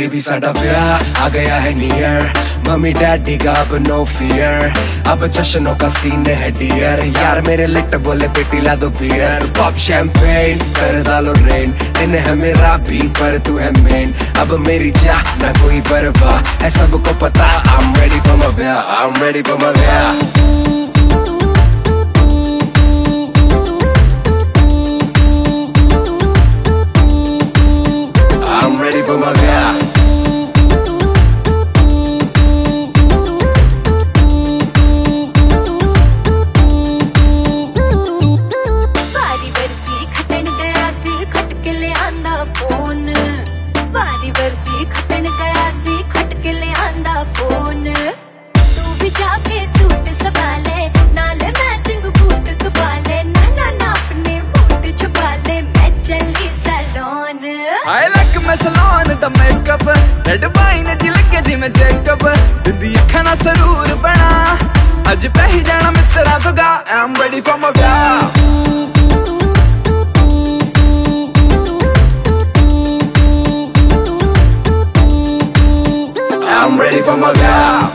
Baby साडा ब्याह आ गया है नियर, मम्मी डैडी का अब नो फियर, अब जश्नों का सीन है डियर। यार मेरे लिट बोले बेटी ला दो बियर, पॉप शैंपेन कर डालो रेन, दिन है मेरा भी पर तू है मेन, अब मेरी चाह ना कोई परवाह है, सबको पता I'm ready for my ब्याह, I'm ready for my ब्याह। I'm ready for my ब्याह। बारी बरसी खटन गया सी खट के ले आंदा फोन, बारी बरसी खटन गया सी खट के ले आंदा फोन। तू भी जाके सूट संभाले नाले मैचिंग बूट कबाले, ना ना ना अपने मूड छुपा ले, मैं चली salon. I like my salon the makeup, red wine जी लगे जिमें जैकब, दिंदी अखां ना सरूर बना, अज पही जाना मित्रा Tuga I'm ready for my ब्याह। I'm ready for my ब्याह।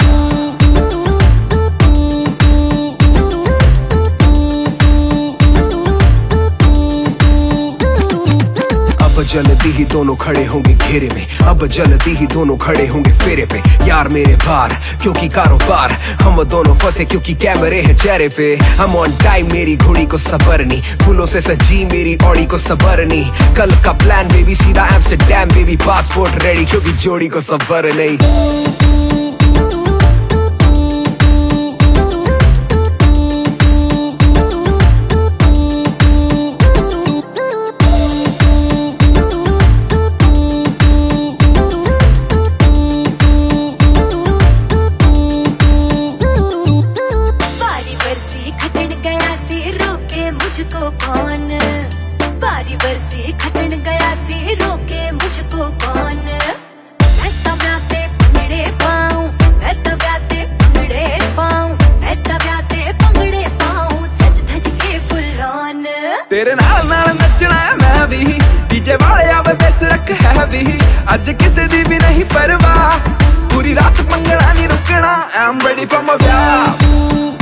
अब जल्दी ही दोनों खड़े होंगे घेरे में, अब जल्दी ही दोनों खड़े होंगे फेरे पे, यार मेरे बार क्योंकि कारोबार, हम दोनों फंसे क्योंकि कैमरे हैं चेहरे पे। हम ऑन टाइम मेरी घोड़ी को सबर नहीं, फूलों से सजी मेरी ऑडी को सबर नहीं, कल का प्लान बेबी सीधा एम्स्टरडैम बेबी, पासपोर्ट रेडी क्योंकि जोड़ी को सबर नहीं। मुझको कौन, बारी बरसी खटन गया सी रोके मुझको कौन। मैं तब आते पंगड़े पाऊं, मैं तब आते पंगड़े पाऊं, मैं तब आते पंगड़े पाऊं, सज धज के फुल ऑन। तेरे नाल नाल नचना है मैं भी, डीजे वाले आवे बेस रख है भी, अज किसे दी भी नहीं परवाह, पूरी रात पंगड़ा नहीं रुकना I'm ready for my ब्याह।